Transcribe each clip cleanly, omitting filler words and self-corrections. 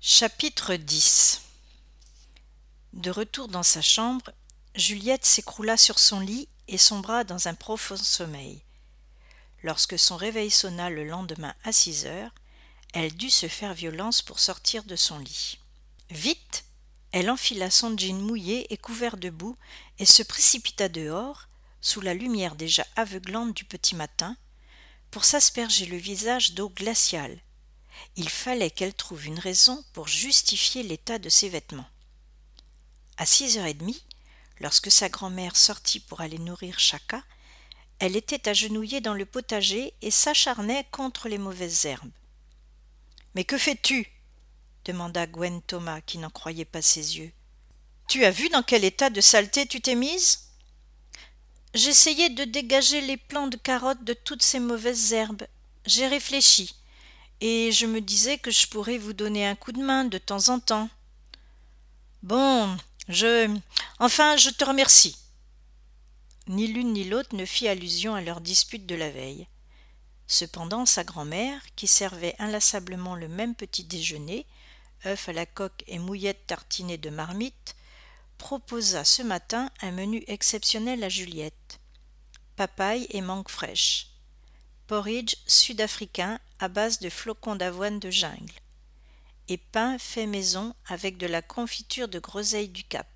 Chapitre 10. De retour dans sa chambre, Juliette s'écroula sur son lit et sombra dans un profond sommeil. Lorsque son réveil sonna le lendemain à 6 heures, elle dut se faire violence pour sortir de son lit. Vite, elle enfila son jean mouillé et couvert de boue et se précipita dehors, sous la lumière déjà aveuglante du petit matin, pour s'asperger le visage d'eau glaciale. Il fallait qu'elle trouve une raison pour justifier l'état de ses vêtements. À 6h30, lorsque sa grand-mère sortit pour aller nourrir Chaka, elle était agenouillée dans le potager et s'acharnait contre les mauvaises herbes. « Mais que fais-tu » demanda Gwen Thomas, qui n'en croyait pas ses yeux. « Tu as vu dans quel état de saleté tu t'es mise ?»« J'essayais de dégager les plants de carottes de toutes ces mauvaises herbes. J'ai réfléchi. Et je me disais que je pourrais vous donner un coup de main de temps en temps. »« Bon, je te remercie. » Ni l'une ni l'autre ne fit allusion à leur dispute de la veille. Cependant, sa grand-mère, qui servait inlassablement le même petit déjeuner, œufs à la coque et mouillettes tartinées de marmite, proposa ce matin un menu exceptionnel à Juliette. Papaye et mangue fraîche. Porridge sud-africain à base de flocons d'avoine de jungle et pain fait maison avec de la confiture de groseille du Cap.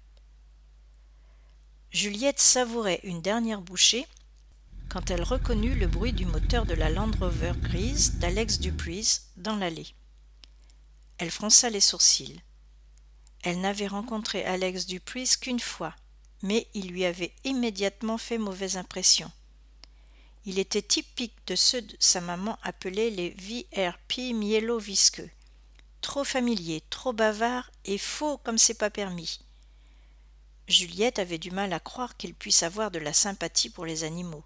Juliette savourait une dernière bouchée quand elle reconnut le bruit du moteur de la Land Rover grise d'Alex Dupuis dans l'allée. Elle fronça les sourcils. Elle n'avait rencontré Alex Dupuis qu'une fois, mais il lui avait immédiatement fait mauvaise impression. Il était typique de ceux de sa maman appelés les VRP miello-visqueux. Trop familier, trop bavard et faux comme c'est pas permis. Juliette avait du mal à croire qu'il puisse avoir de la sympathie pour les animaux.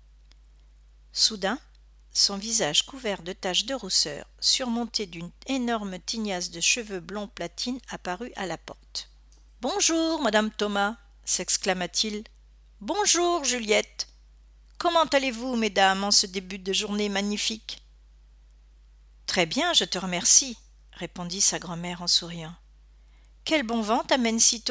Soudain, son visage couvert de taches de rousseur, surmonté d'une énorme tignasse de cheveux blonds platine, apparut à la porte. « Bonjour, madame Thomas » s'exclama-t-il. « Bonjour, Juliette. Comment allez-vous, mesdames, en ce début de journée magnifique ?»« Très bien, je te remercie, » répondit sa grand-mère en souriant. « Quel bon vent t'amène si tôt ?»«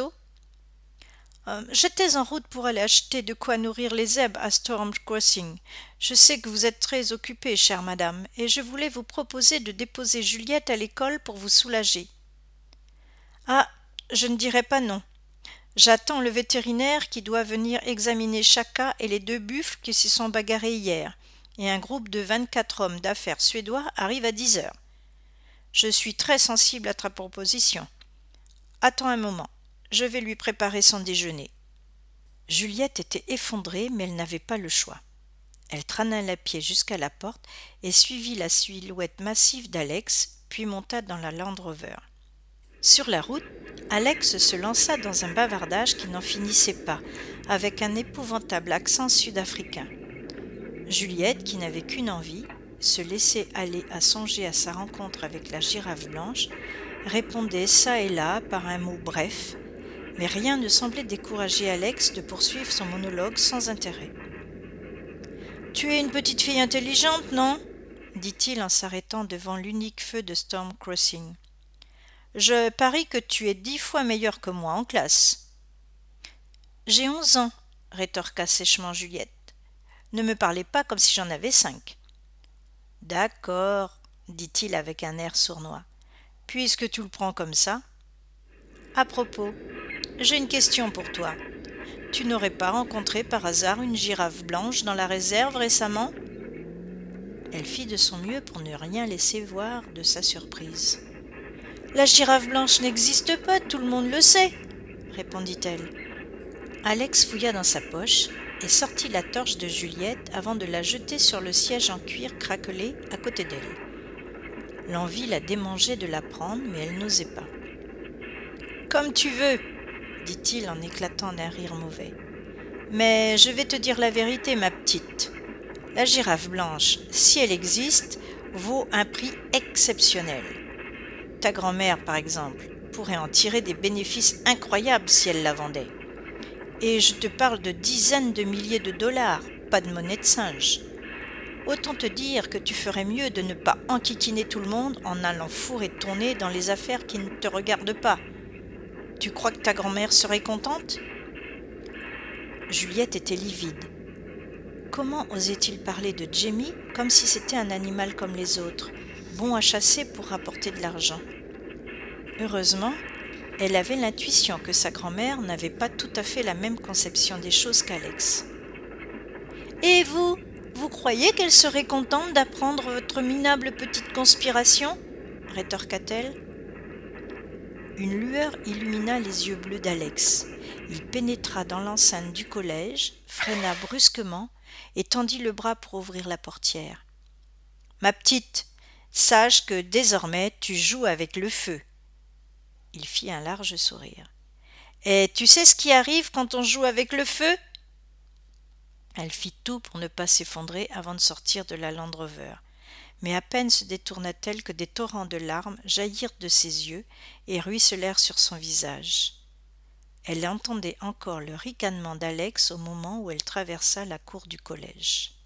J'étais en route pour aller acheter de quoi nourrir les zèbres à Storm Crossing. Je sais que vous êtes très occupée, chère madame, et je voulais vous proposer de déposer Juliette à l'école pour vous soulager. »« Ah, je ne dirais pas non. J'attends le vétérinaire qui doit venir examiner Chaka et les 2 buffles qui s'y sont bagarrés hier, et un groupe de 24 hommes d'affaires suédois arrive à 10 heures. Je suis très sensible à ta proposition. Attends un moment, je vais lui préparer son déjeuner. » Juliette était effondrée, mais elle n'avait pas le choix. Elle traîna la pied jusqu'à la porte et suivit la silhouette massive d'Alex, puis monta dans la Land Rover. Sur la route, Alex se lança dans un bavardage qui n'en finissait pas, avec un épouvantable accent sud-africain. Juliette, qui n'avait qu'une envie, se laisser aller à songer à sa rencontre avec la girafe blanche, répondait çà et là par un mot bref, mais rien ne semblait décourager Alex de poursuivre son monologue sans intérêt. « Tu es une petite fille intelligente, non ?» dit-il en s'arrêtant devant l'unique feu de Storm Crossing. « Je parie que tu es 10 fois meilleure que moi en classe. »« J'ai 11 ans, » rétorqua sèchement Juliette. « Ne me parlez pas comme si j'en avais 5. »« D'accord, » dit-il avec un air sournois, « puisque tu le prends comme ça. À propos, j'ai une question pour toi. Tu n'aurais pas rencontré par hasard une girafe blanche dans la réserve récemment ?» Elle fit de son mieux pour ne rien laisser voir de sa surprise. « La girafe blanche n'existe pas, tout le monde le sait, » répondit-elle. Alex fouilla dans sa poche et sortit la torche de Juliette avant de la jeter sur le siège en cuir craquelé à côté d'elle. L'envie la démangeait de la prendre, mais elle n'osait pas. « Comme tu veux, » dit-il en éclatant d'un rire mauvais. « Mais je vais te dire la vérité, ma petite. La girafe blanche, si elle existe, vaut un prix exceptionnel. Ta grand-mère, par exemple, pourrait en tirer des bénéfices incroyables si elle la vendait. Et je te parle de dizaines de milliers de dollars, pas de monnaie de singe. Autant te dire que tu ferais mieux de ne pas enquiquiner tout le monde en allant fourrer ton nez dans les affaires qui ne te regardent pas. Tu crois que ta grand-mère serait contente ? Juliette était livide. Comment osait-il parler de Jamie comme si c'était un animal comme les autres, bon à chasser pour rapporter de l'argent ? Heureusement, elle avait l'intuition que sa grand-mère n'avait pas tout à fait la même conception des choses qu'Alex. « Et vous ? Vous croyez qu'elle serait contente d'apprendre votre minable petite conspiration ?» rétorqua-t-elle. Une lueur illumina les yeux bleus d'Alex. Il pénétra dans l'enceinte du collège, freina brusquement et tendit le bras pour ouvrir la portière. « Ma petite, sache que désormais tu joues avec le feu. » Il fit un large sourire. « Et tu sais ce qui arrive quand on joue avec le feu ?» Elle fit tout pour ne pas s'effondrer avant de sortir de la Land Rover. Mais à peine se détourna-t-elle que des torrents de larmes jaillirent de ses yeux et ruisselèrent sur son visage. Elle entendait encore le ricanement d'Alex au moment où elle traversa la cour du collège.